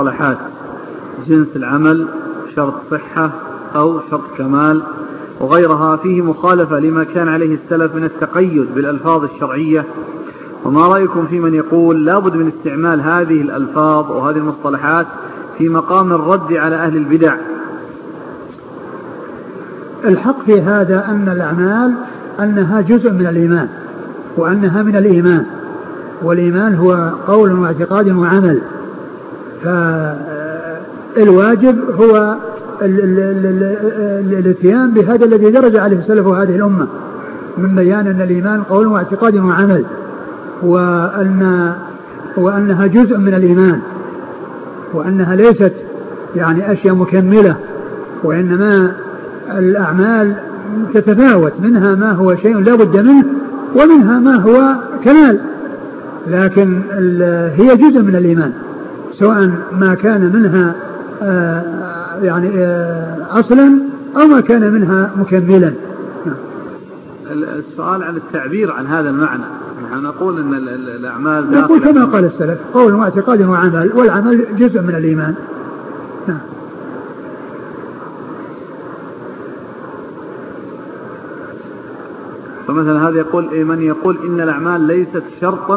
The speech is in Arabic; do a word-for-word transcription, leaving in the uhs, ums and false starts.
مصطلحات جنس العمل، شرط صحة أو شرط كمال وغيرها فيه مخالفة لما كان عليه السلف من التقيد بالألفاظ الشرعية، وما رأيكم في من يقول لا بد من استعمال هذه الألفاظ وهذه المصطلحات في مقام الرد على أهل البدع؟ الحق في هذا أن الأعمال أنها جزء من الإيمان، وأنها من الإيمان، والإيمان هو قول واعتقاد وعمل. فالواجب هو الاتيان بهذا الذي درج عليه السلف هذه الأمة من بيان أن الإيمان قول واعتقاد وعمل، وأن وأنها جزء من الإيمان، وأنها ليست يعني أشياء مكملة، وإنما الأعمال تتفاوت، منها ما هو شيء لا بد منه ومنها ما هو كمال، لكن هي جزء من الإيمان سواء ما كان منها يعني أصلا أو ما كان منها مكملا. السؤال عن التعبير عن هذا المعنى، نحن نقول أن الأعمال نقول كما قال السلف قول واعتقاد وعمل، والعمل جزء من الإيمان. نعم. فمثلا هذا يقول من يقول إن الأعمال ليست شرطا